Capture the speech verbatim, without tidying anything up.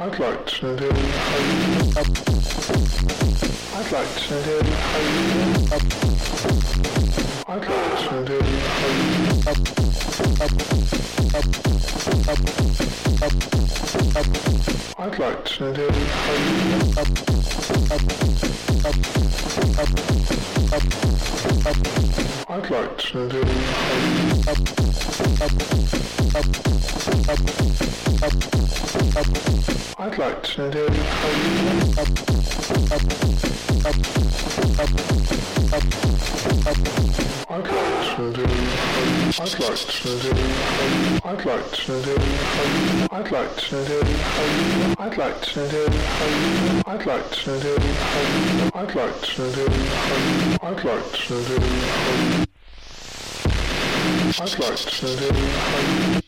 I'd like to do. I'd like to do. I'd like to do. I'd like to do. I'd like to do. I'd like to do. I'd like to do. I'd like to do. I'd like to do. I'd like to do. I'd like to do. I'd like to do. I'd like to do. I'd like to do. I'd like to do.